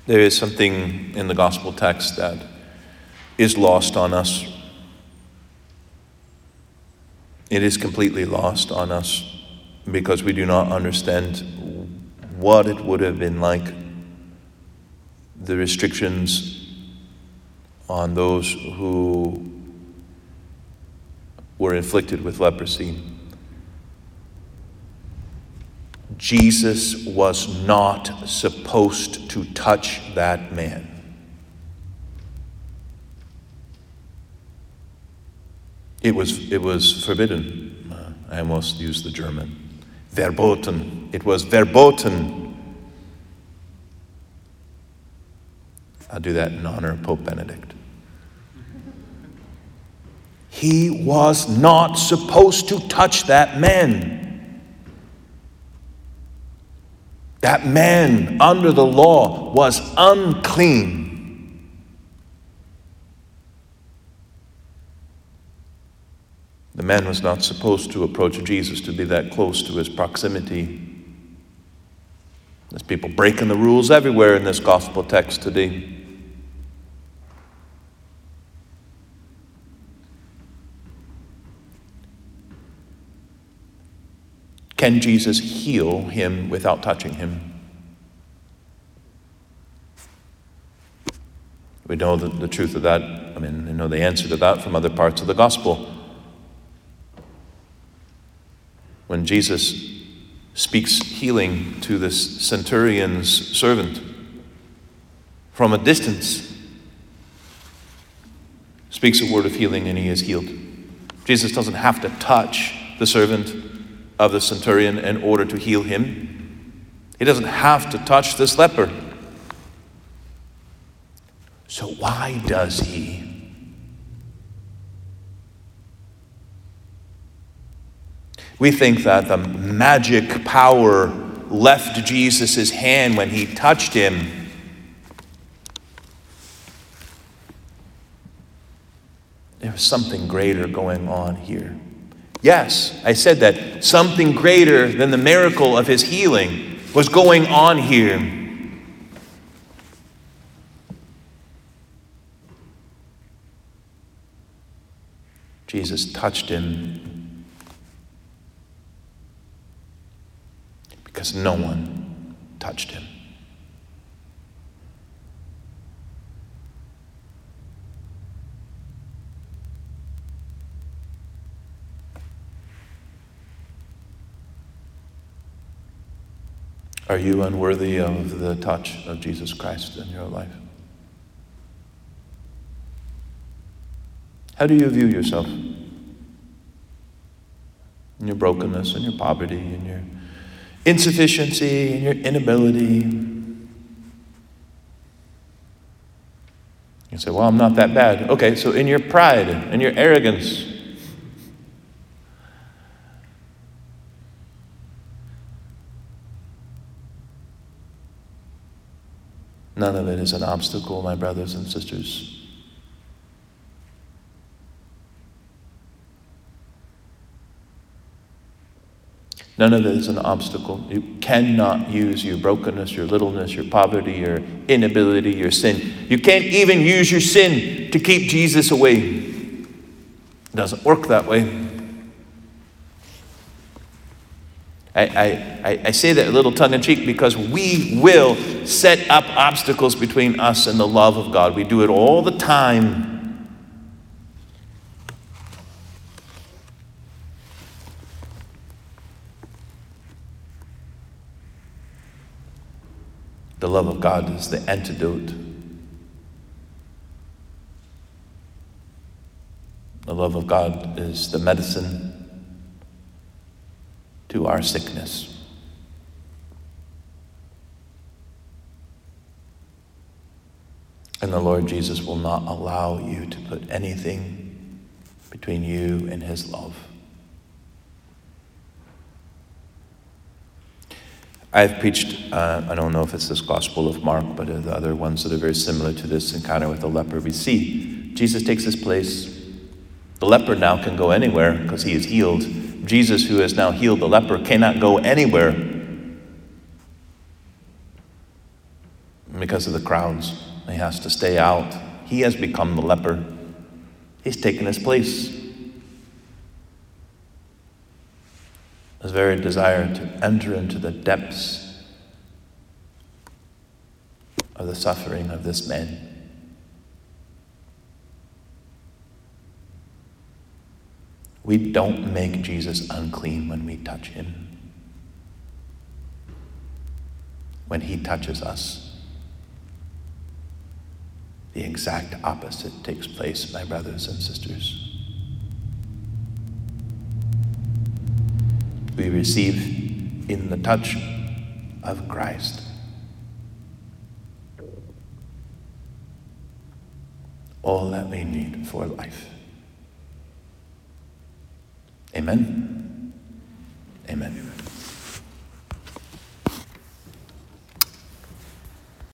There is something in the gospel text that is lost on us. It is completely lost on us because we do not understand what it would have been like, the restrictions on those who were inflicted with leprosy. Jesus was not supposed to touch that man. It was forbidden. I almost used the German. Verboten. It was verboten. I'll do that in honor of Pope Benedict. He was not supposed to touch that man. That man under the law was unclean. The man was not supposed to approach Jesus, to be that close to his proximity. There's people breaking the rules everywhere in this gospel text today. Can Jesus heal him without touching him? We know the truth of that. I know the answer to that from other parts of the gospel. When Jesus speaks healing to this centurion's servant from a distance, speaks a word of healing and he is healed. Jesus doesn't have to touch the servant of the centurion in order to heal him. He doesn't have to touch this leper. So why does he? We think that the magic power left Jesus' hand when he touched him. There was something greater going on here. Yes, I said that. Something greater than the miracle of his healing was going on here. Jesus touched him because no one touched him. Are you unworthy of the touch of Jesus Christ in your life? How do you view yourself? In your brokenness, in your poverty, in your insufficiency, in your inability. You say, well, I'm not that bad. Okay, so in your pride, in your arrogance, none of it is an obstacle, my brothers and sisters. None of it is an obstacle. You cannot use your brokenness, your littleness, your poverty, your inability, your sin. You can't even use your sin to keep Jesus away. It doesn't work that way. I say that a little tongue-in-cheek because we will set up obstacles between us and the love of God. We do it all the time. The love of God is the antidote. The love of God is the medicine to our sickness. And the Lord Jesus will not allow you to put anything between you and his love. I've preached, I don't know if it's this Gospel of Mark, but the other ones that are very similar to this encounter with the leper. We see Jesus takes his place. The leper now can go anywhere because he is healed. Jesus, who has now healed the leper, cannot go anywhere because of the crowds. He has to stay out. He has become the leper. He's taken his place. His very desire to enter into the depths of the suffering of this man. We don't make Jesus unclean when we touch him. When he touches us, the exact opposite takes place, my brothers and sisters. We receive in the touch of Christ all that we need for life. Amen. Amen.